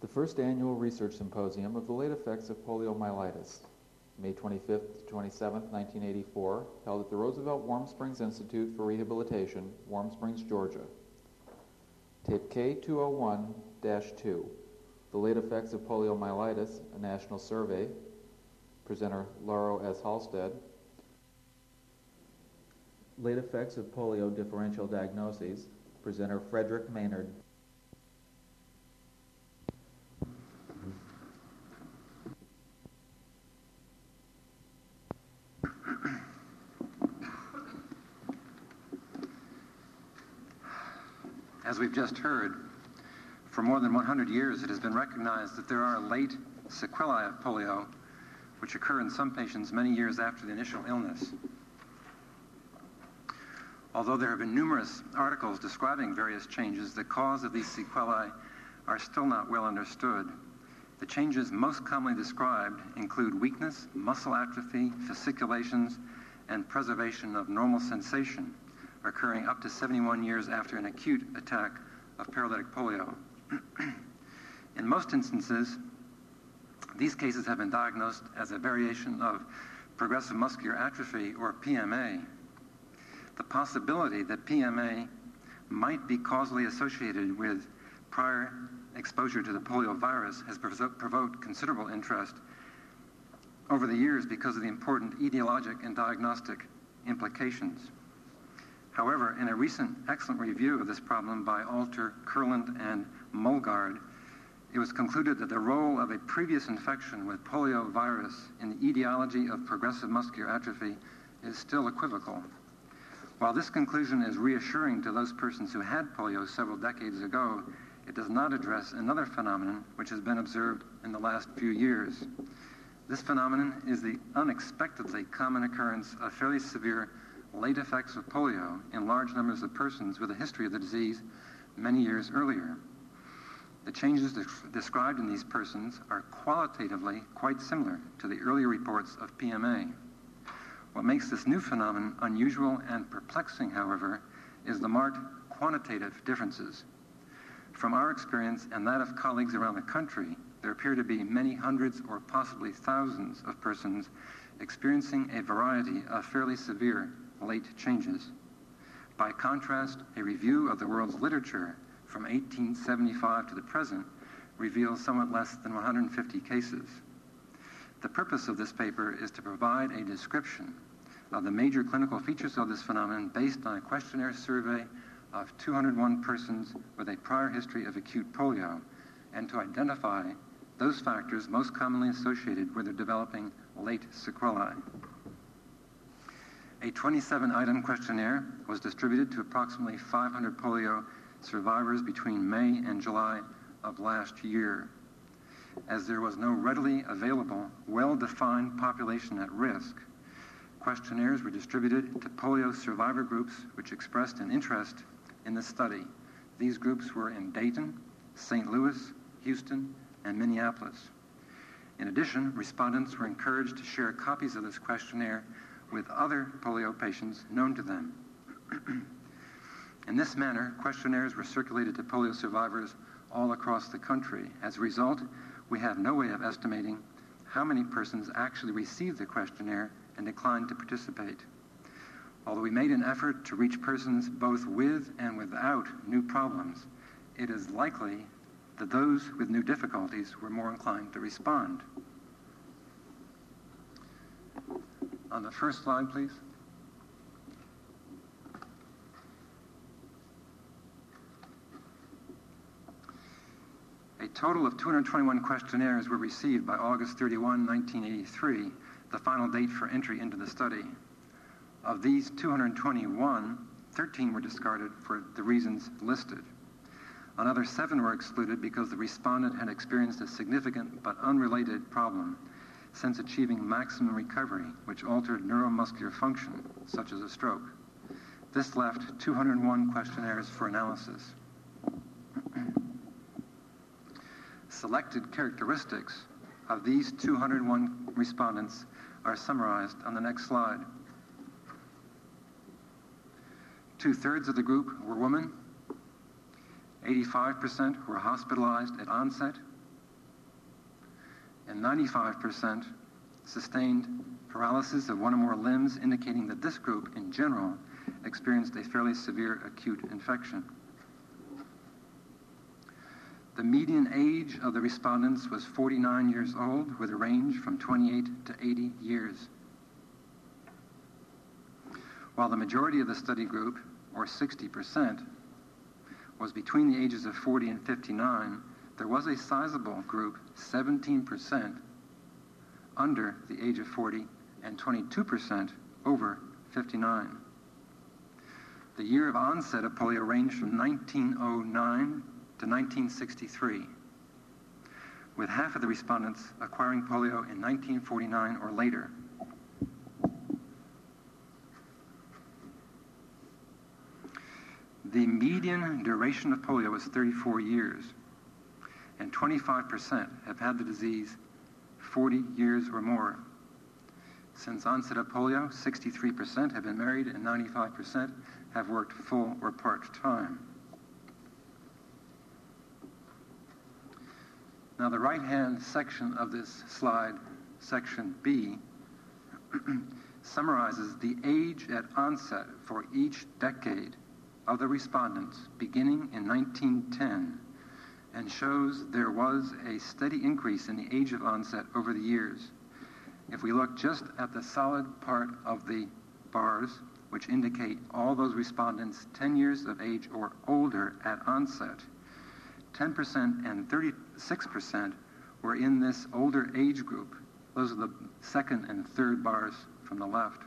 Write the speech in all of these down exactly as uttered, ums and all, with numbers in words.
The first annual research symposium of the late effects of poliomyelitis, May twenty-fifth to twenty-seventh, nineteen eighty-four, held at the Roosevelt Warm Springs Institute for Rehabilitation, Warm Springs, Georgia. Tape K two oh one dash two, The Late Effects of Poliomyelitis, a National Survey, presenter Lauro S. Halstead. Late Effects of Polio Differential Diagnoses, presenter Frederick Maynard. As we've just heard, for more than one hundred years it has been recognized that there are late sequelae of polio which occur in some patients many years after the initial illness. Although there have been numerous articles describing various changes, the cause of these sequelae are still not well understood. The changes most commonly described include weakness, muscle atrophy, fasciculations, and preservation of normal sensation, occurring up to seventy-one years after an acute attack of paralytic polio. In most instances, these cases have been diagnosed as a variation of progressive muscular atrophy, or P M A. The possibility that P M A might be causally associated with prior exposure to the polio virus has provoked considerable interest over the years because of the important etiologic and diagnostic implications. However, in a recent excellent review of this problem by Alter, Kurland, and Mulgard, it was concluded that the role of a previous infection with polio virus in the etiology of progressive muscular atrophy is still equivocal. While this conclusion is reassuring to those persons who had polio several decades ago, it does not address another phenomenon which has been observed in the last few years. This phenomenon is the unexpectedly common occurrence of fairly severe late effects of polio in large numbers of persons with a history of the disease many years earlier. The changes de- described in these persons are qualitatively quite similar to the earlier reports of P M A. What makes this new phenomenon unusual and perplexing, however, is the marked quantitative differences. From our experience and that of colleagues around the country, there appear to be many hundreds or possibly thousands of persons experiencing a variety of fairly severe late changes. By contrast, a review of the world's literature from eighteen seventy-five to the present reveals somewhat less than one hundred fifty cases. The purpose of this paper is to provide a description of the major clinical features of this phenomenon based on a questionnaire survey of two hundred one persons with a prior history of acute polio, and to identify those factors most commonly associated with their developing late sequelae. A twenty-seven item questionnaire was distributed to approximately five hundred polio survivors between May and July of last year. As there was no readily available, well-defined population at risk, questionnaires were distributed to polio survivor groups which expressed an interest in the study. These groups were in Dayton, Saint Louis, Houston, and Minneapolis. In addition, respondents were encouraged to share copies of this questionnaire with other polio patients known to them. In this manner, questionnaires were circulated to polio survivors all across the country. As a result, we have no way of estimating how many persons actually received the questionnaire and declined to participate. Although we made an effort to reach persons both with and without new problems, it is likely that those with new difficulties were more inclined to respond. On the first slide, please. A total of two hundred twenty-one questionnaires were received by August thirty-first, nineteen eighty-three, the final date for entry into the study. Of these two hundred twenty-one, thirteen were discarded for the reasons listed. Another seven were excluded because the respondent had experienced a significant but unrelated problem since achieving maximum recovery, which altered neuromuscular function, such as a stroke. This left two hundred one questionnaires for analysis. Selected characteristics of these two hundred one respondents are summarized on the next slide. Two-thirds of the group were women. eighty-five percent were hospitalized at onset. and ninety-five percent sustained paralysis of one or more limbs, indicating that this group in general experienced a fairly severe acute infection. The median age of the respondents was forty-nine years old, with a range from twenty-eight to eighty years. While the majority of the study group, or sixty percent, was between the ages of forty and fifty-nine, there was a sizable group, seventeen percent, under the age of forty and twenty-two percent over fifty-nine. The year of onset of polio ranged from nineteen oh nine to nineteen sixty-three, with half of the respondents acquiring polio in nineteen forty-nine or later. The median duration of polio was thirty-four years, and twenty-five percent have had the disease forty years or more. Since onset of polio, sixty-three percent have been married and ninety-five percent have worked full or part-time. Now, the right-hand section of this slide, section B, summarizes the age at onset for each decade of the respondents beginning in nineteen ten, and shows there was a steady increase in the age of onset over the years. If we look just at the solid part of the bars, which indicate all those respondents ten years of age or older at onset, ten percent and thirty-six percent were in this older age group. Those are the second and third bars from the left.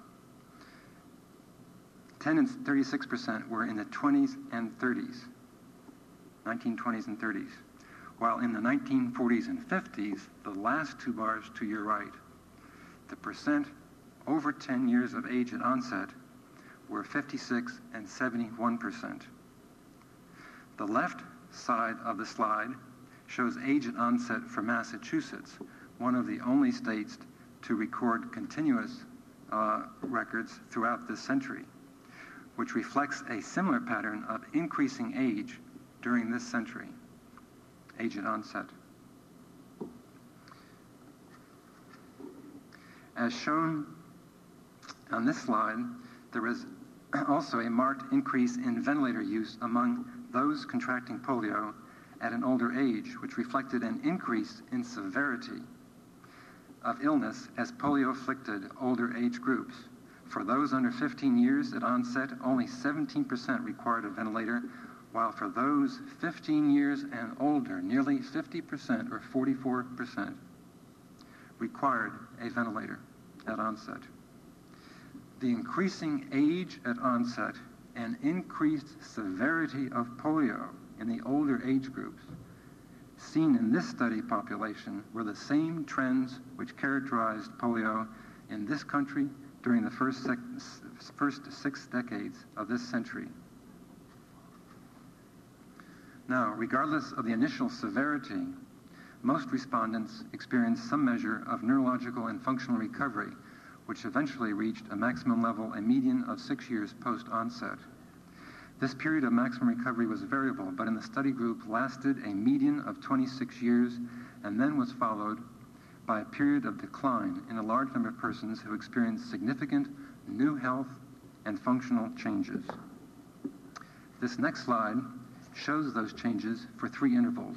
ten and thirty-six percent were in the twenties and thirties, nineteen twenties and thirties, while in the nineteen forties and fifties, the last two bars to your right, the percent over ten years of age at onset were fifty-six and seventy-one percent. The left side of the slide shows age at onset for Massachusetts, one of the only states to record continuous uh, records throughout this century, which reflects a similar pattern of increasing age during this century, age at onset. As shown on this slide, there is also a marked increase in ventilator use among those contracting polio at an older age, which reflected an increase in severity of illness as polio-afflicted older age groups. For those under fifteen years at onset, only seventeen percent required a ventilator, while for those fifteen years and older, nearly fifty percent or forty-four percent required a ventilator at onset. The increasing age at onset and increased severity of polio in the older age groups seen in this study population were the same trends which characterized polio in this country during the first, sec- first six decades of this century. Now, regardless of the initial severity, most respondents experienced some measure of neurological and functional recovery, which eventually reached a maximum level, a median of six years post-onset. This period of maximum recovery was variable, but in the study group lasted a median of twenty-six years and then was followed by a period of decline in a large number of persons who experienced significant new health and functional changes. This next slide shows those changes for three intervals: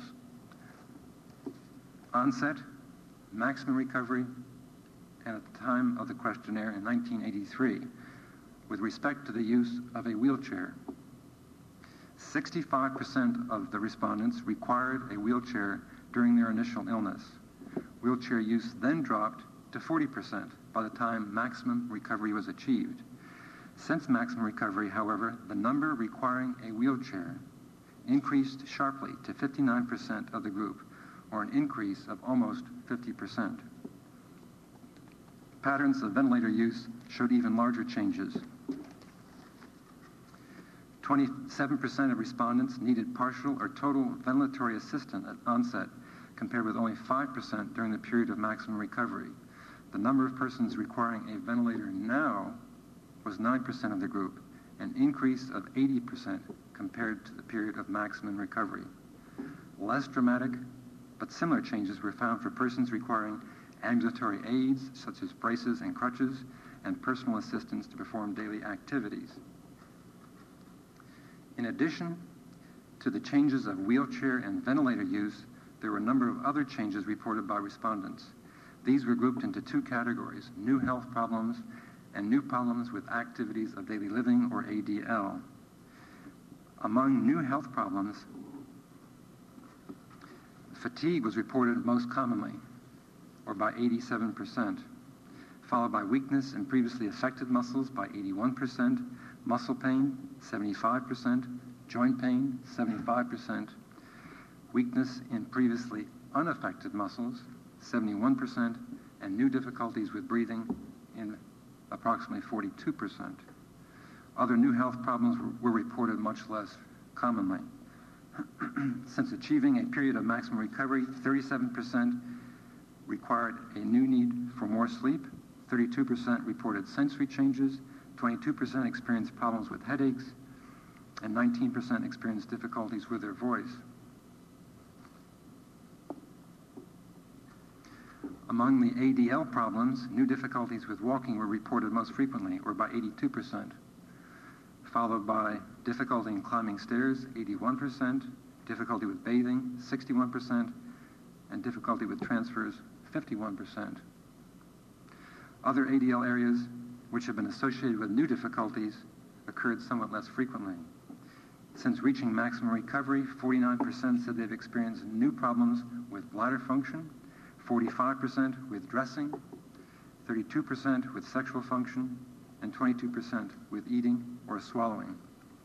onset, maximum recovery, and at the time of the questionnaire in nineteen eighty-three, with respect to the use of a wheelchair. sixty-five percent of the respondents required a wheelchair during their initial illness. Wheelchair use then dropped to forty percent by the time maximum recovery was achieved. Since maximum recovery, however, the number requiring a wheelchair increased sharply to fifty-nine percent of the group, or an increase of almost fifty percent. Patterns of ventilator use showed even larger changes. twenty-seven percent of respondents needed partial or total ventilatory assistance at onset, compared with only five percent during the period of maximum recovery. The number of persons requiring a ventilator now was nine percent of the group, an increase of eighty percent compared to the period of maximum recovery. Less dramatic, but similar changes were found for persons requiring ambulatory aids, such as braces and crutches, and personal assistance to perform daily activities. In addition to the changes of wheelchair and ventilator use, there were a number of other changes reported by respondents. These were grouped into two categories: new health problems and new problems with activities of daily living, or A D L. Among new health problems, fatigue was reported most commonly, or by eighty-seven percent, followed by weakness in previously affected muscles by eighty-one percent, muscle pain, seventy-five percent, joint pain, seventy-five percent, weakness in previously unaffected muscles, seventy-one percent, and new difficulties with breathing in approximately forty-two percent. Other new health problems were reported much less commonly. Since achieving a period of maximum recovery, thirty-seven percent required a new need for more sleep, thirty-two percent reported sensory changes, twenty-two percent experienced problems with headaches, and nineteen percent experienced difficulties with their voice. Among the A D L problems, new difficulties with walking were reported most frequently, or by eighty-two percent, followed by difficulty in climbing stairs, eighty-one percent, difficulty with bathing, sixty-one percent, and difficulty with transfers, fifty-one percent. Other A D L areas which have been associated with new difficulties occurred somewhat less frequently. Since reaching maximum recovery, forty-nine percent said they've experienced new problems with bladder function, forty-five percent with dressing, thirty-two percent with sexual function, and twenty-two percent with eating or swallowing.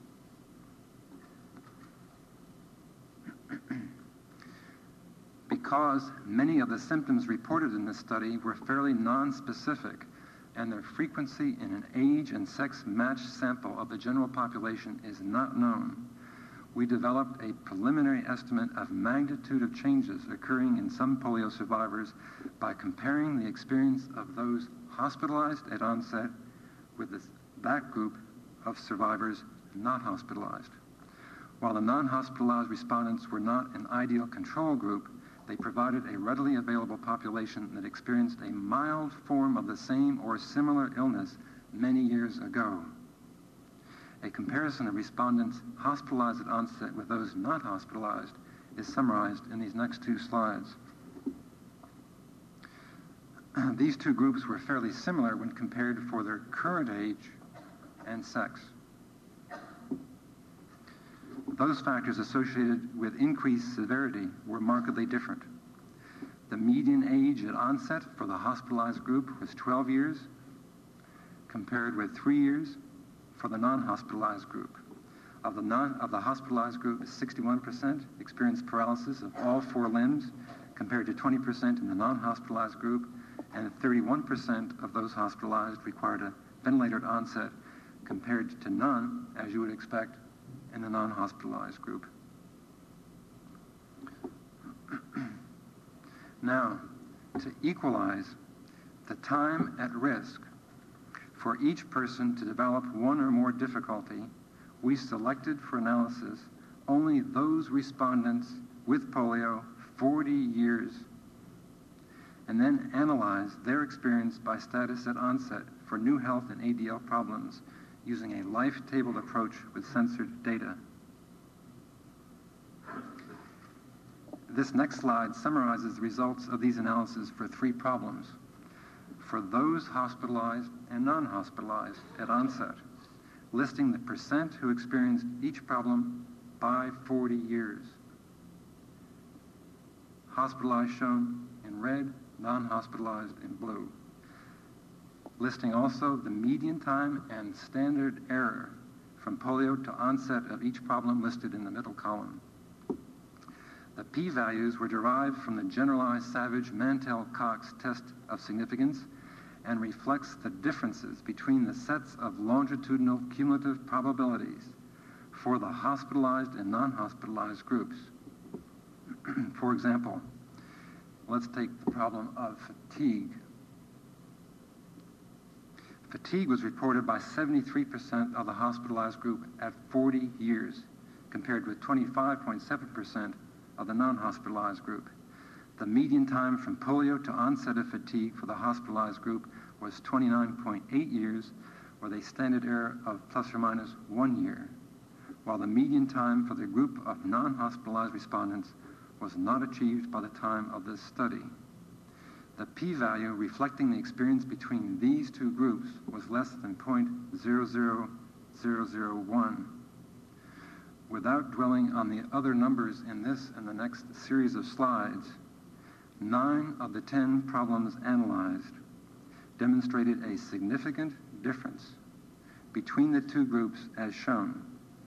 Because many of the symptoms reported in this study were fairly non-specific, and their frequency in an age and sex matched sample of the general population is not known, we developed a preliminary estimate of magnitude of changes occurring in some polio survivors by comparing the experience of those hospitalized at onset with this, that group of survivors not hospitalized. While the non-hospitalized respondents were not an ideal control group, they provided a readily available population that experienced a mild form of the same or similar illness many years ago. A comparison of respondents hospitalized at onset with those not hospitalized is summarized in these next two slides. These two groups were fairly similar when compared for their current age and sex. Those factors associated with increased severity were markedly different. The median age at onset for the hospitalized group was twelve years, compared with three years for the non-hospitalized group. Of the, non, of the hospitalized group, sixty-one percent experienced paralysis of all four limbs, compared to twenty percent in the non-hospitalized group, and thirty-one percent of those hospitalized required a ventilator at onset, compared to none, as you would expect, in the non-hospitalized group. Now, to equalize the time at risk for each person to develop one or more difficulty, we selected for analysis only those respondents with polio forty years, and then analyzed their experience by status at onset for new health and A D L problems using a life-tabled approach with censored data. This next slide summarizes the results of these analyses for three problems. For those hospitalized and non-hospitalized at onset, listing the percent who experienced each problem by forty years. Hospitalized shown in red, non-hospitalized in blue. Listing also the median time and standard error from polio to onset of each problem listed in the middle column. The p-values were derived from the generalized Savage-Mantell-Cox test of significance and reflects the differences between the sets of longitudinal cumulative probabilities for the hospitalized and non-hospitalized groups. For example, let's take the problem of fatigue. Fatigue was reported by seventy-three percent of the hospitalized group at forty years, compared with twenty-five point seven percent of the non-hospitalized group. The median time from polio to onset of fatigue for the hospitalized group was twenty-nine point eight years, with a standard error of plus or minus one year, while the median time for the group of non-hospitalized respondents was not achieved by the time of this study. The p-value reflecting the experience between these two groups was less than zero point zero zero zero zero one. Without dwelling on the other numbers in this and the next series of slides, nine of the ten problems analyzed demonstrated a significant difference between the two groups as shown.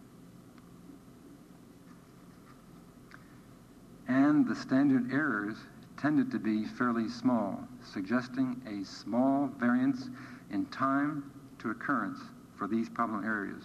And the standard errors tended to be fairly small, suggesting a small variance in time to occurrence for these problem areas.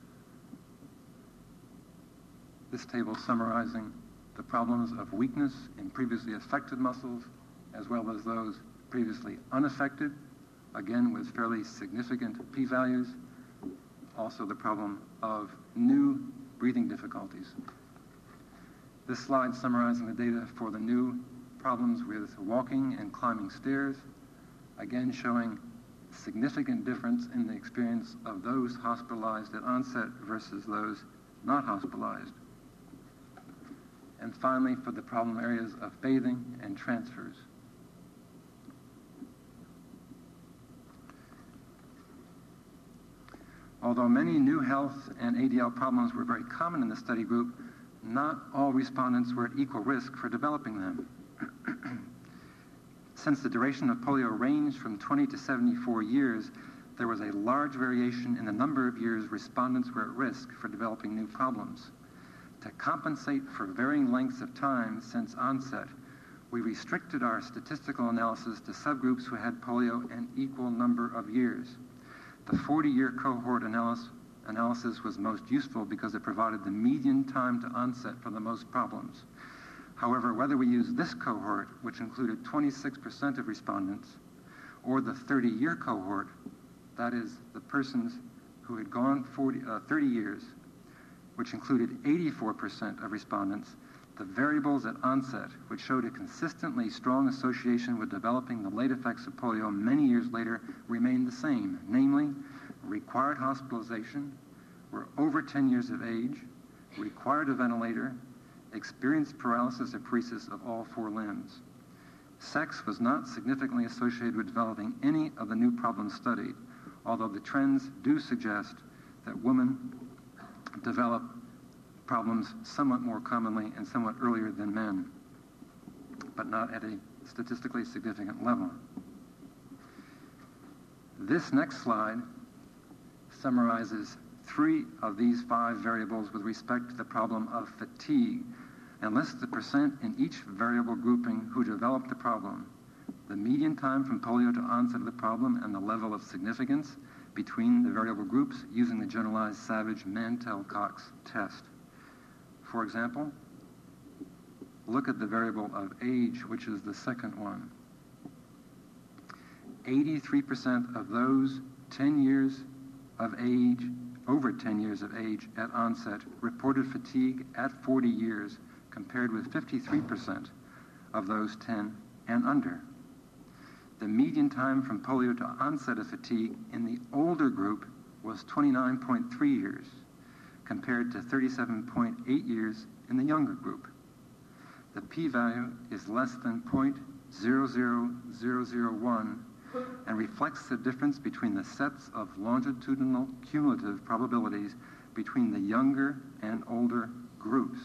This table summarizing the problems of weakness in previously affected muscles, as well as those previously unaffected, again with fairly significant p-values. Also the problem of new breathing difficulties. This slide summarizing the data for the new problems with walking and climbing stairs, again showing significant difference in the experience of those hospitalized at onset versus those not hospitalized. And finally, for the problem areas of bathing and transfers. Although many new health and A D L problems were very common in the study group, not all respondents were at equal risk for developing them. Since the duration of polio ranged from twenty to seventy-four years, there was a large variation in the number of years respondents were at risk for developing new problems. To compensate for varying lengths of time since onset, we restricted our statistical analysis to subgroups who had polio an equal number of years. The forty-year cohort analysis, analysis was most useful because it provided the median time to onset for the most problems. However, whether we use this cohort, which included twenty-six percent of respondents, or the thirty-year cohort, that is, the persons who had gone forty, uh, thirty years, which included eighty-four percent of respondents, the variables at onset, which showed a consistently strong association with developing the late effects of polio many years later, remained the same, namely, required hospitalization, were over ten years of age, required a ventilator, experienced paralysis or paresis of all four limbs. Sex was not significantly associated with developing any of the new problems studied, although the trends do suggest that women develop problems somewhat more commonly and somewhat earlier than men, but not at a statistically significant level. This next slide summarizes three of these five variables with respect to the problem of fatigue and lists the percent in each variable grouping who developed the problem, the median time from polio to onset of the problem, and the level of significance between the variable groups using the generalized Savage-Mantell-Cox test. For example, look at the variable of age, which is the second one. eighty-three percent of those ten years of age, over ten years of age at onset, reported fatigue at forty years, compared with fifty-three percent of those ten and under. The median time from polio to onset of fatigue in the older group was twenty-nine point three years, compared to thirty-seven point eight years in the younger group. The p-value is less than zero point zero zero zero zero one and reflects the difference between the sets of longitudinal cumulative probabilities between the younger and older groups.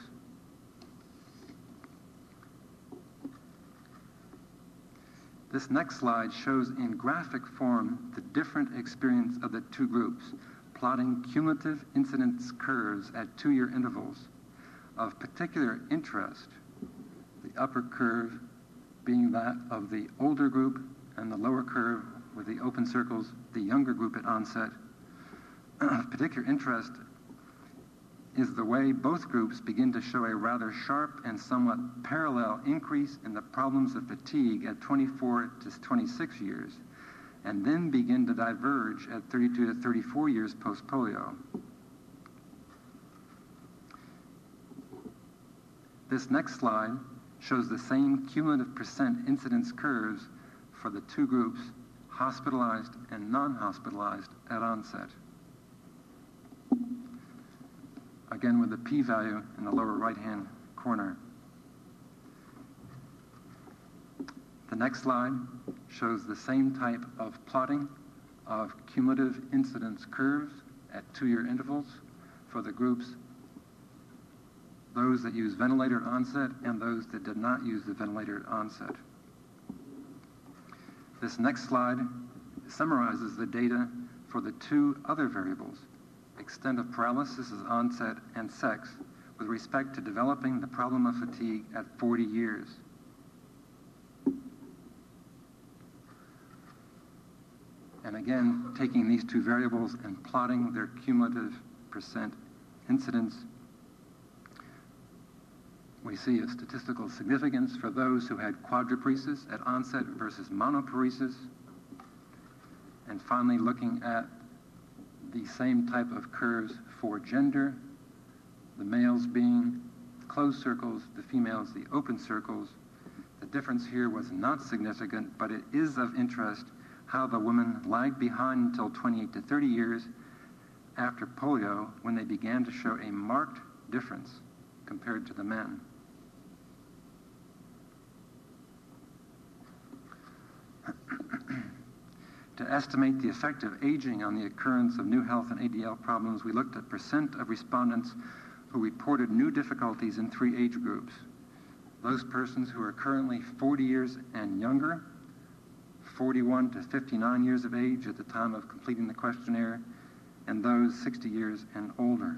This next slide shows in graphic form the different experience of the two groups, plotting cumulative incidence curves at two-year intervals. Of particular interest, the upper curve being that of the older group and the lower curve with the open circles, the younger group at onset. Of particular interest is the way both groups begin to show a rather sharp and somewhat parallel increase in the problems of fatigue at twenty-four to twenty-six years, and then begin to diverge at thirty-two to thirty-four years post-polio. This next slide shows the same cumulative percent incidence curves for the two groups, hospitalized and non-hospitalized at onset. Again with the p-value in the lower right-hand corner. The next slide shows the same type of plotting of cumulative incidence curves at two-year intervals for the groups, those that use ventilator at onset and those that did not use the ventilator at onset. This next slide summarizes the data for the two other variables, extent of paralysis at onset and sex, with respect to developing the problem of fatigue at forty years. And again, taking these two variables and plotting their cumulative percent incidence, we see a statistical significance for those who had quadriparesis at onset versus monoparesis. And finally, looking at the same type of curves for gender, the males being closed circles, the females the open circles. The difference here was not significant, but it is of interest how the women lagged behind until twenty-eight to thirty years after polio, when they began to show a marked difference compared to the men. To estimate the effect of aging on the occurrence of new health and A D L problems, we looked at percent of respondents who reported new difficulties in three age groups. Those persons who are currently forty years and younger, forty-one to fifty-nine years of age at the time of completing the questionnaire, and those sixty years and older.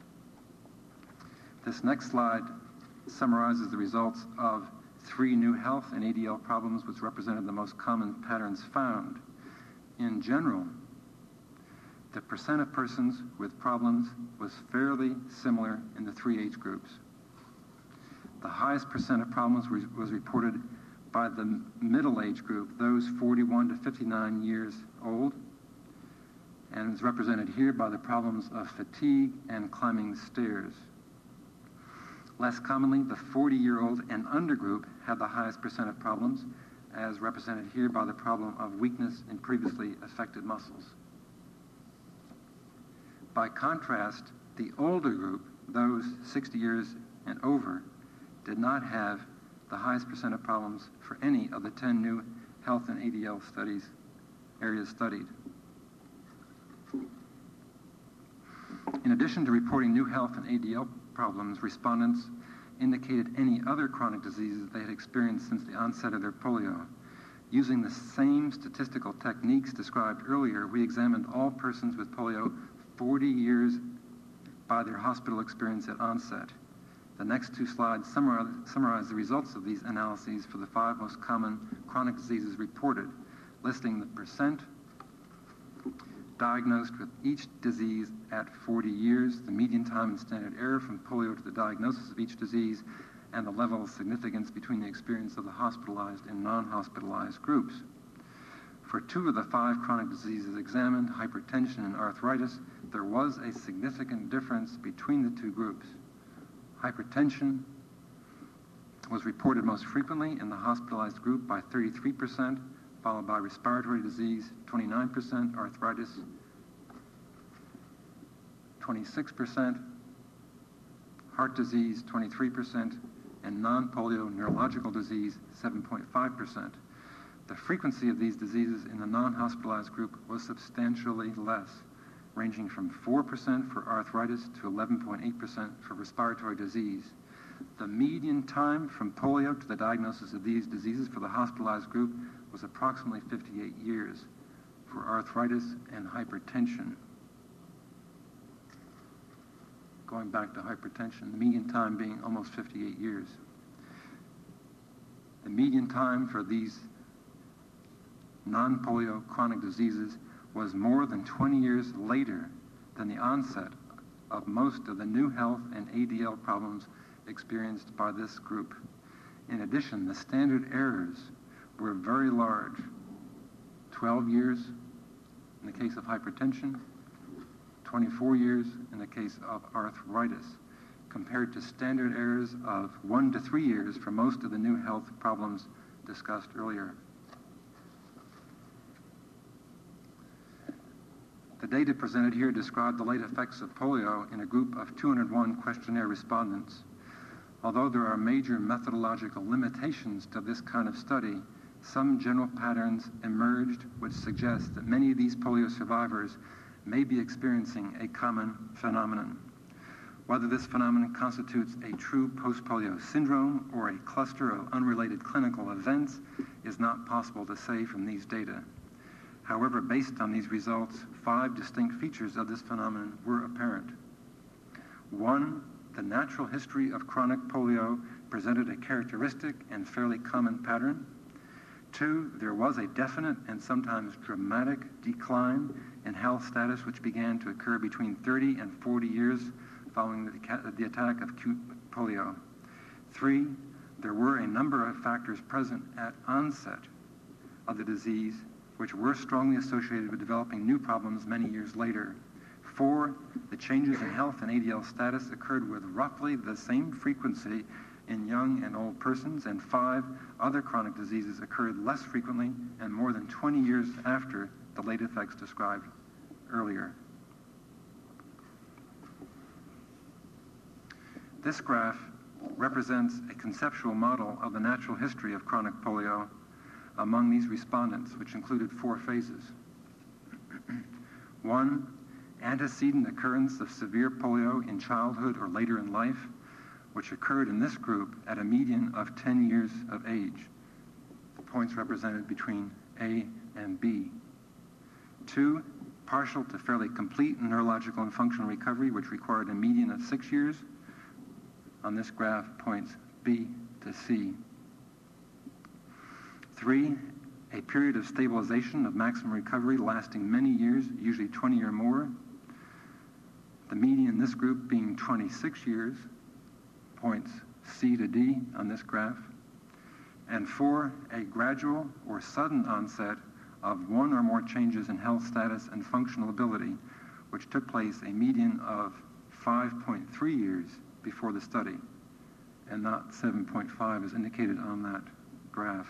This next slide summarizes the results of three new health and A D L problems, which represented the most common patterns found. In general, the percent of persons with problems was fairly similar in the three age groups. The highest percent of problems re- was reported by the middle age group, those forty-one to fifty-nine years old, and is represented here by the problems of fatigue and climbing stairs. Less commonly, the forty-year-old and under group had the highest percent of problems, as represented here by the problem of weakness in previously affected muscles. By contrast, the older group, those sixty years and over, did not have the highest percent of problems for any of the ten new health and A D L studies, areas studied. In addition to reporting new health and A D L problems, respondents indicated any other chronic diseases they had experienced since the onset of their polio. Using the same statistical techniques described earlier, we examined all persons with polio forty years by their hospital experience at onset. The next two slides summarize, summarize the results of these analyses for the five most common chronic diseases reported, listing the percent diagnosed with each disease at forty years, the median time and standard error from polio to the diagnosis of each disease, and the level of significance between the experience of the hospitalized and non-hospitalized groups. For two of the five chronic diseases examined, hypertension and arthritis, there was a significant difference between the two groups. Hypertension was reported most frequently in the hospitalized group by thirty-three percent, followed by respiratory disease, twenty-nine percent, arthritis, twenty-six percent, heart disease, twenty-three percent, and non-polio neurological disease, seven point five percent. The frequency of these diseases in the non-hospitalized group was substantially less, ranging from four percent for arthritis to eleven point eight percent for respiratory disease. The median time from polio to the diagnosis of these diseases for the hospitalized group was approximately fifty-eight years for arthritis and hypertension. Going back to hypertension, the median time being almost fifty-eight years. The median time for these non-polio chronic diseases was more than twenty years later than the onset of most of the new health and A D L problems experienced by this group. In addition, the standard errors were very large, twelve years in the case of hypertension, twenty-four years in the case of arthritis, compared to standard errors of one to three years for most of the new health problems discussed earlier. The data presented here describe the late effects of polio in a group of two hundred one questionnaire respondents. Although there are major methodological limitations to this kind of study, some general patterns emerged which suggest that many of these polio survivors may be experiencing a common phenomenon. Whether this phenomenon constitutes a true post-polio syndrome or a cluster of unrelated clinical events is not possible to say from these data. However, based on these results, five distinct features of this phenomenon were apparent. One, the natural history of chronic polio presented a characteristic and fairly common pattern. Two, there was a definite and sometimes dramatic decline in health status which began to occur between thirty and forty years following the, the attack of acute polio. Three, there were a number of factors present at onset of the disease which were strongly associated with developing new problems many years later. Four, the changes in health and A D L status occurred with roughly the same frequency in young and old persons. And five, other chronic diseases occurred less frequently and more than twenty years after the late effects described earlier. This graph represents a conceptual model of the natural history of chronic polio among these respondents, which included four phases. One, antecedent occurrence of severe polio in childhood or later in life, which occurred in this group at a median of ten years of age. The points represented between A and B. Two, partial to fairly complete neurological and functional recovery, which required a median of six years. On this graph, points B to C. Three, a period of stabilization of maximum recovery lasting many years, usually twenty or more. The median in this group being twenty-six years, points C to D on this graph. And four, a gradual or sudden onset of one or more changes in health status and functional ability, which took place a median of five point three years before the study, and not seven point five as indicated on that graph.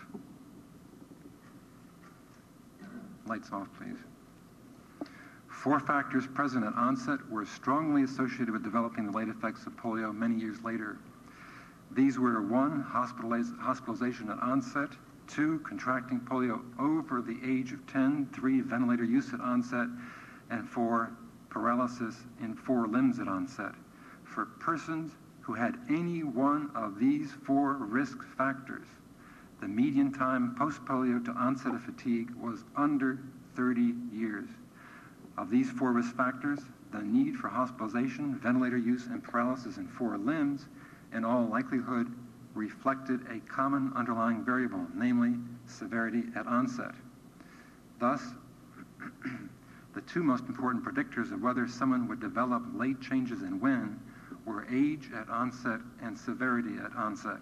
Lights off, please. Four factors present at onset were strongly associated with developing the late effects of polio many years later. These were one, hospitaliz- hospitalization at onset, two, contracting polio over the age of ten, three, ventilator use at onset, and four, paralysis in four limbs at onset. For persons who had any one of these four risk factors, the median time post-polio to onset of fatigue was under thirty years. Of these four risk factors, the need for hospitalization, ventilator use, and paralysis in four limbs, in all likelihood, reflected a common underlying variable, namely severity at onset. Thus, the two most important predictors of whether someone would develop late changes and when were age at onset and severity at onset.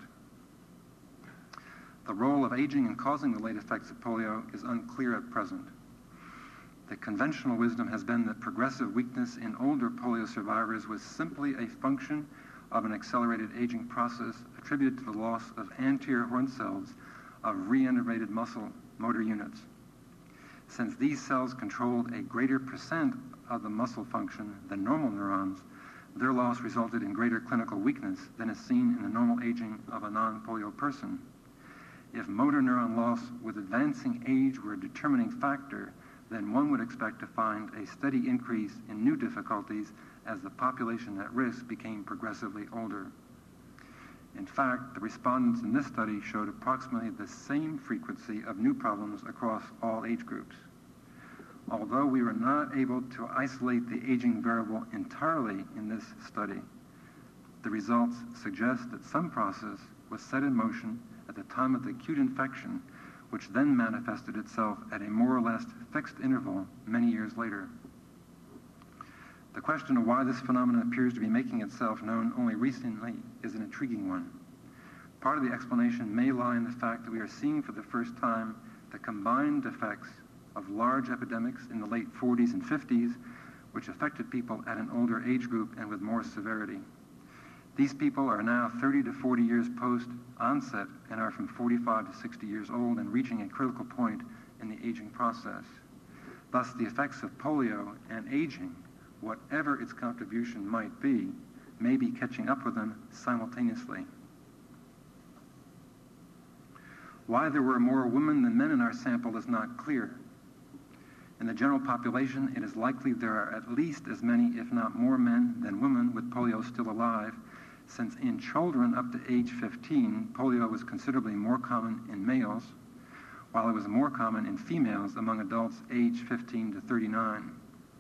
The role of aging in causing the late effects of polio is unclear at present. The conventional wisdom has been that progressive weakness in older polio survivors was simply a function of an accelerated aging process attributed to the loss of anterior horn cells of reinnervated muscle motor units. Since these cells controlled a greater percent of the muscle function than normal neurons, their loss resulted in greater clinical weakness than is seen in the normal aging of a non-polio person. If motor neuron loss with advancing age were a determining factor, then one would expect to find a steady increase in new difficulties as the population at risk became progressively older. In fact, the respondents in this study showed approximately the same frequency of new problems across all age groups. Although we were not able to isolate the aging variable entirely in this study, the results suggest that some process was set in motion at the time of the acute infection, which then manifested itself at a more or less fixed interval many years later. The question of why this phenomenon appears to be making itself known only recently is an intriguing one. Part of the explanation may lie in the fact that we are seeing for the first time the combined effects of large epidemics in the late forties and fifties, which affected people at an older age group and with more severity. These people are now thirty to forty years post-onset and are from forty-five to sixty years old and reaching a critical point in the aging process. Thus, the effects of polio and aging, whatever its contribution might be, may be catching up with them simultaneously. Why there were more women than men in our sample is not clear. In the general population, it is likely there are at least as many, if not more, men than women with polio still alive, since in children up to age fifteen, polio was considerably more common in males, while it was more common in females among adults aged fifteen to thirty-nine.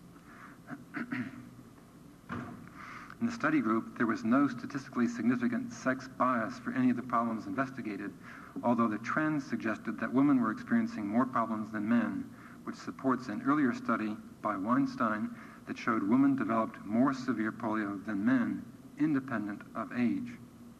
In the study group, there was no statistically significant sex bias for any of the problems investigated, although the trends suggested that women were experiencing more problems than men, which supports an earlier study by Weinstein that showed women developed more severe polio than men, independent of age.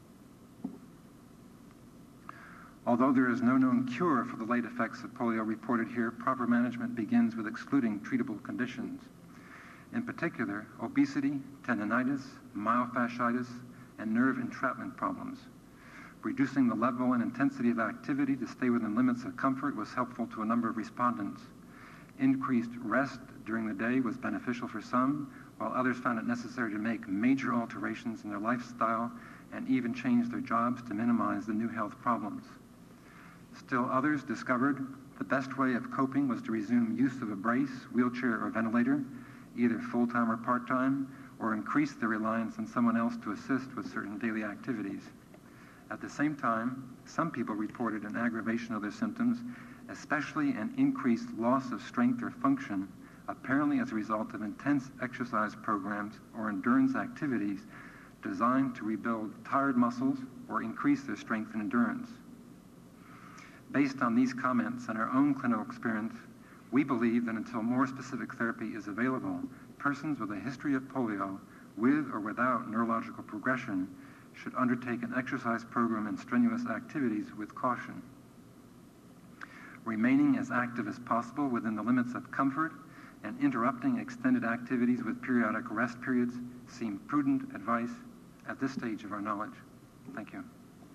Although there is no known cure for the late effects of polio reported here, proper management begins with excluding treatable conditions. In particular, obesity, tendinitis, myofasciitis, and nerve entrapment problems. Reducing the level and intensity of activity to stay within limits of comfort was helpful to a number of respondents. Increased rest during the day was beneficial for some, while others found it necessary to make major alterations in their lifestyle and even change their jobs to minimize the new health problems. Still others discovered the best way of coping was to resume use of a brace, wheelchair, or ventilator, either full-time or part-time, or increase their reliance on someone else to assist with certain daily activities. At the same time, some people reported an aggravation of their symptoms, especially an increased loss of strength or function, apparently as a result of intense exercise programs or endurance activities designed to rebuild tired muscles or increase their strength and endurance. Based on these comments and our own clinical experience, we believe that until more specific therapy is available, persons with a history of polio, with or without neurological progression, should undertake an exercise program and strenuous activities with caution. Remaining as active as possible within the limits of comfort and interrupting extended activities with periodic rest periods seem prudent advice at this stage of our knowledge. Thank you.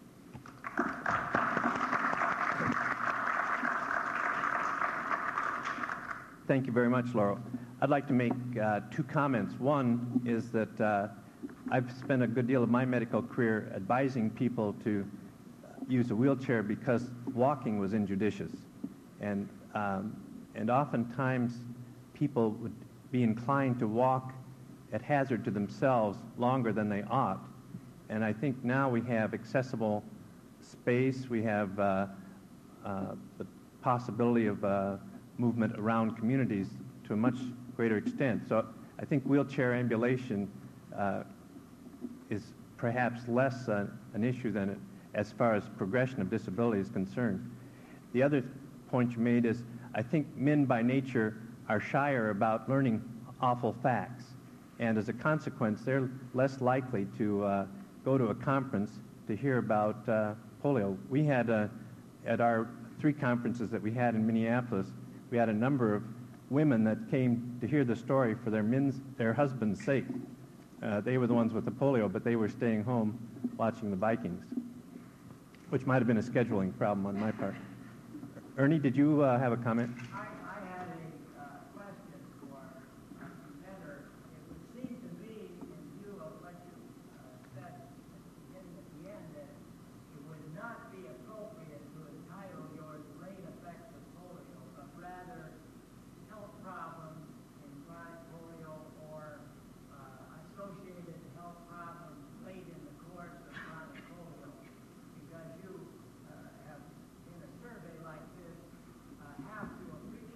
Thank you very much, Laurel. I'd like to make uh, two comments. One is that uh, I've spent a good deal of my medical career advising people to use a wheelchair because walking was injudicious. And, um, and oftentimes people would be inclined to walk at hazard to themselves longer than they ought. And I think now we have accessible space, we have uh, uh, the possibility of uh, movement around communities to a much greater extent. So I think wheelchair ambulation uh, is perhaps less uh, an issue than it, as far as progression of disability is concerned. The other point you made is I think men by nature are shyer about learning awful facts, and as a consequence they're less likely to uh, go to a conference to hear about uh, polio. We had uh, at our three conferences that we had in Minneapolis, we had a number of women that came to hear the story for their men's, their husband's sake. Uh, they were the ones with the polio, but they were staying home watching the Vikings, which might have been a scheduling problem on my part. Ernie, did you uh, have a comment? I, I had a uh, question for our presenter. It would seem to me, in view of what you uh, said at the beginning at the end, that it would not be appropriate to entitle yours late effects of polio, but rather health problems in chronic polio or uh, associated health problems late in the course of chronic polio, because you uh, have, in a survey like this, uh, have to appreciate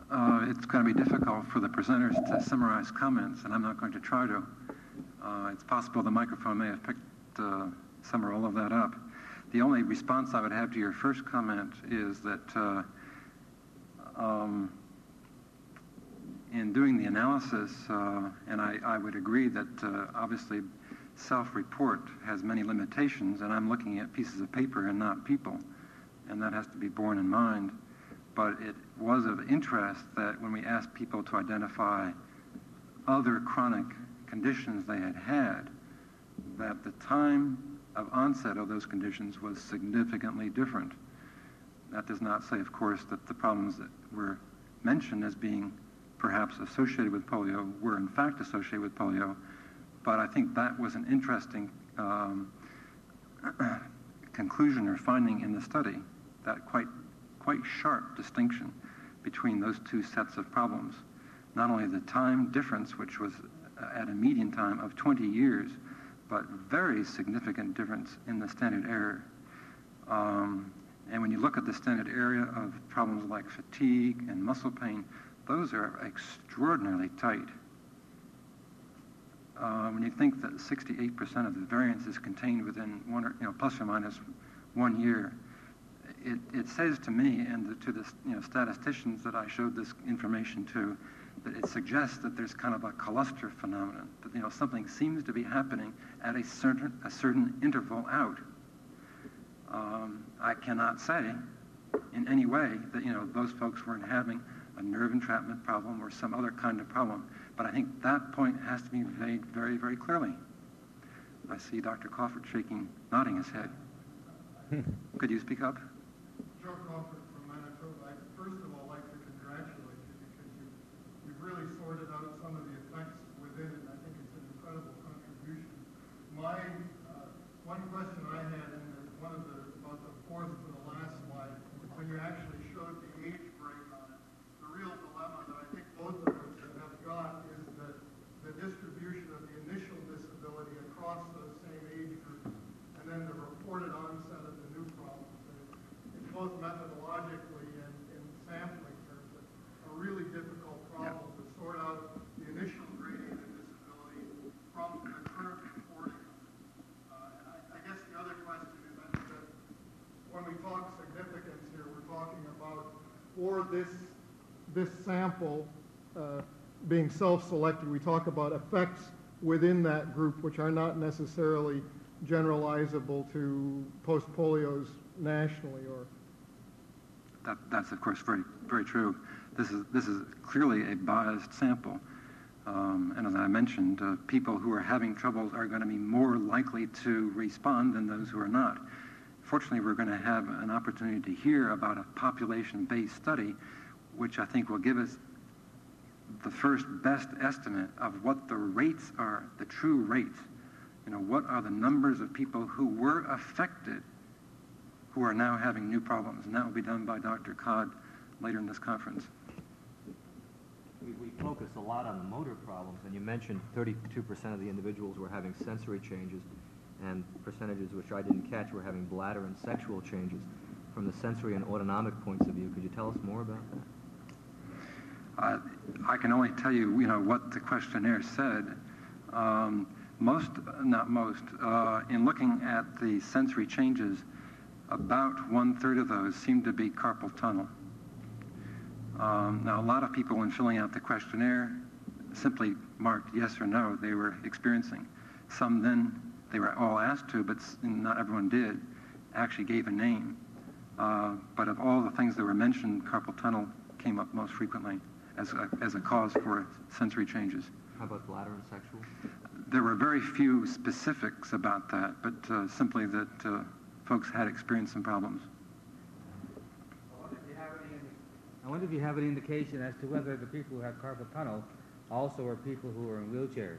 uh, it's going to be difficult for the presenters to summarize comments, and I'm not going to try to. Uh, it's possible the microphone may have picked uh, some or all of that up. The only response I would have to your first comment is that uh, um, in doing the analysis, uh, and I, I would agree that uh, obviously self-report has many limitations, and I'm looking at pieces of paper and not people, and that has to be borne in mind. But it was of interest that when we asked people to identify other chronic conditions they had had, that the time of onset of those conditions was significantly different. That does not say, of course, that the problems that were mentioned as being perhaps associated with polio were in fact associated with polio, but I think that was an interesting um, conclusion or finding in the study, that quite, quite sharp distinction between those two sets of problems. Not only the time difference, which was at a median time of twenty years, but very significant difference in the standard error. Um, and when you look at the standard area of problems like fatigue and muscle pain, those are extraordinarily tight. Uh, when you think that sixty-eight percent of the variance is contained within one, or, you know, plus or minus one year, it, it says to me and the, to the you know, statisticians that I showed this information to, that it suggests that there's kind of a cluster phenomenon, that you know something seems to be happening at a certain a certain interval out. Um, I cannot say in any way that you know those folks weren't having a nerve entrapment problem or some other kind of problem, but I think that point has to be made very, very clearly. I see Doctor Crawford shaking, nodding his head. Could you speak up? Joe Crawford from Manitoba. I'd first of all like to congratulate you because you, you've really sorted out some of the effects within it. I think it's an incredible contribution. My uh, one question I had in the, one of the, about the fourth to the last slide, when you actually showed the age break on it, the real dilemma that I think both of us have got is that the distribution of the initial disability across those same age groups and then the reported onset of the new problems. And it's both methodologically and in sampling terms a really difficult problem to sort out the initial gradient of disability from the current reporting. Uh, and I, I guess the other question is I think that when we talk significance here, we're talking about for this this sample uh, being self-selected, we talk about effects within that group which are not necessarily generalizable to post-polios nationally, or that, that's of course very very true. This is this is clearly a biased sample, um, and as I mentioned, uh, people who are having troubles are going to be more likely to respond than those who are not. Fortunately, we're going to have an opportunity to hear about a population-based study, which I think will give us the first best estimate of what the rates are, the true rates. You know, what are the numbers of people who were affected who are now having new problems? And that will be done by Doctor Codd later in this conference. We, we focus a lot on the motor problems, and you mentioned thirty-two percent of the individuals were having sensory changes, and percentages which I didn't catch were having bladder and sexual changes. From the sensory and autonomic points of view, could you tell us more about that? Uh, I can only tell you, you know, what the questionnaire said. Um, most, not most, uh, in looking at the sensory changes, about one-third of those seem to be carpal tunnel. Um, now, a lot of people, when filling out the questionnaire, simply marked yes or no they were experiencing. Some then, they were all asked to, but not everyone did, actually gave a name. Uh, but of all the things that were mentioned, carpal tunnel came up most frequently as a, as a cause for sensory changes. How about bladder and sexual? There were very few specifics about that, but uh, simply that uh, folks had experienced some problems. I wonder if you have any, I wonder if you have any indication as to whether the people who have carpal tunnel also are people who are in wheelchairs.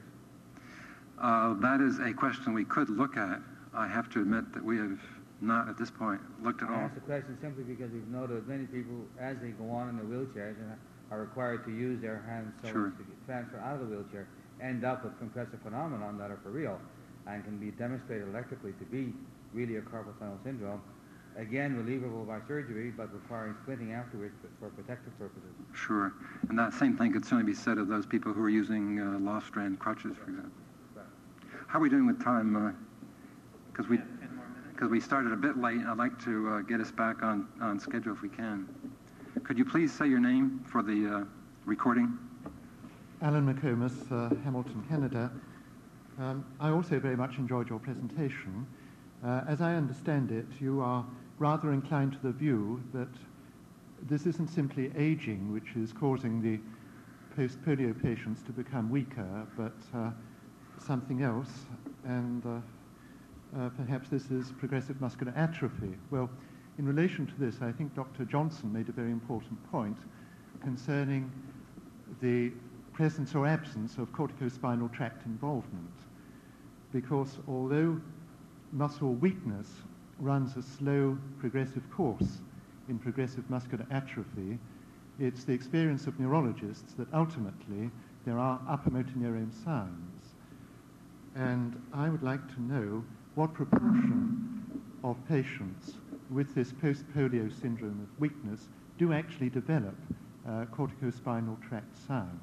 Uh, that is a question we could look at. I have to admit that we have not at this point looked at all. I ask the question simply because we've noted many people, as they go on in their wheelchairs and are required to use their hands so Sure. as to get transfer out of the wheelchair, end up with compressive phenomenon that are for real and can be demonstrated electrically to be really a carpal tunnel syndrome. again, relievable by surgery, but requiring splinting afterwards for protective purposes. Sure. And that same thing could certainly be said of those people who are using uh, loft-strand crutches, for example. Right. How are we doing with time? Because we, because we started a bit late, I'd like to uh, get us back on, on schedule if we can. Could you please say your name for the uh, recording? Alan McComas, uh, Hamilton, Canada. Um, I also very much enjoyed your presentation. Uh, as I understand it, you are rather inclined to the view that this isn't simply aging which is causing the post-polio patients to become weaker, but uh, something else, and uh, uh, perhaps this is progressive muscular atrophy. Well, in relation to this, I think Doctor Johnson made a very important point concerning the presence or absence of corticospinal tract involvement, because although muscle weakness runs a slow progressive course in progressive muscular atrophy, it's the experience of neurologists that ultimately there are upper motor neurone signs. And I would like to know what proportion of patients with this post-polio syndrome of weakness do actually develop uh, corticospinal tract signs.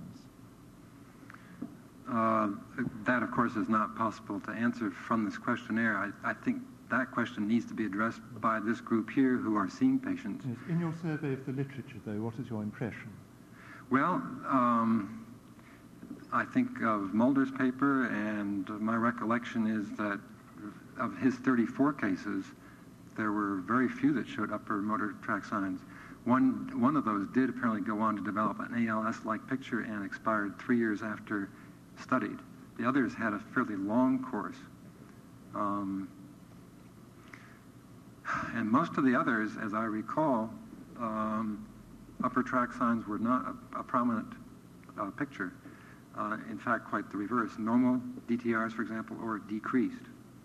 Uh, that, of course, is not possible to answer from this questionnaire. I, I think that question needs to be addressed by this group here who are seeing patients. Yes. In your survey of the literature, though, what is your impression? Well, um, I think of Mulder's paper, and my recollection is that of his thirty-four cases, there were very few that showed upper motor tract signs. One, one of those did apparently go on to develop an A L S-like picture and expired three years after studied. The others had a fairly long course. Um, and most of the others, as I recall, um, upper tract signs were not a, a prominent uh, picture. Uh, in fact, quite the reverse. Normal D T Rs, for example, or decreased.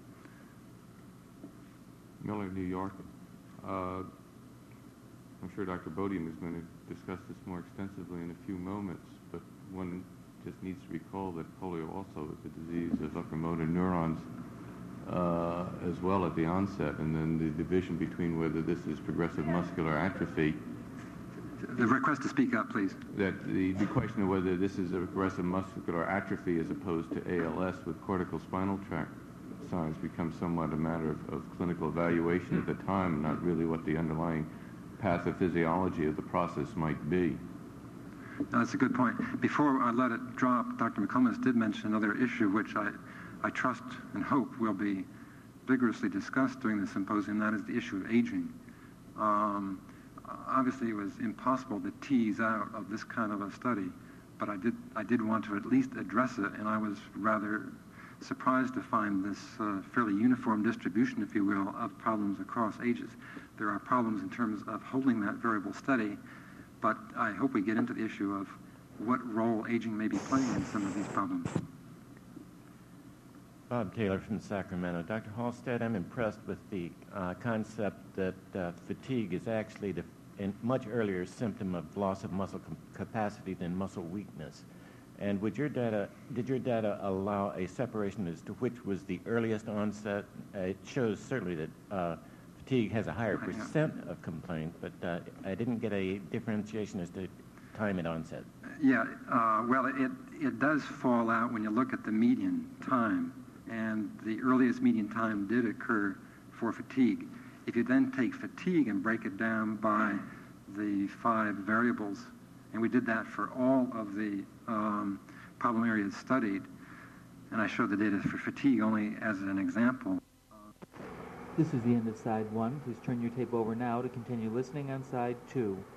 Miller, New York. Uh, I'm sure Doctor Bodiam is going to discuss this more extensively in a few moments, but one just needs to recall that polio also is a disease of upper motor neurons uh, as well at the onset, and then the division between whether this is progressive muscular atrophy. The request to speak up, please. That the, the question of whether this is a progressive muscular atrophy as opposed to A L S with cortical spinal tract signs becomes somewhat a matter of, of clinical evaluation at the time, not really what the underlying pathophysiology of the process might be. No, that's a good point. Before I let it drop, Doctor McComas did mention another issue which I, I trust and hope will be vigorously discussed during the symposium, that is the issue of aging. Um, obviously, it was impossible to tease out of this kind of a study, but I did, I did want to at least address it, and I was rather surprised to find this uh, fairly uniform distribution, if you will, of problems across ages. There are problems in terms of holding that variable steady, but I hope we get into the issue of what role aging may be playing in some of these problems. Bob Taylor from Sacramento. Doctor Halstead, I'm impressed with the uh, concept that uh, fatigue is actually the a much earlier symptom of loss of muscle com- capacity than muscle weakness. And would your data, did your data allow a separation as to which was the earliest onset? Uh, it shows certainly that uh, fatigue has a higher percent of complaint, but uh, I didn't get a differentiation as to time at onset. Yeah, uh, well, it, it does fall out when you look at the median time, and the earliest median time did occur for fatigue. If you then take fatigue and break it down by the five variables, and we did that for all of the um, problem areas studied, and I showed the data for fatigue only as an example. This is the end of side one. Please turn your tape over now to continue listening on side two.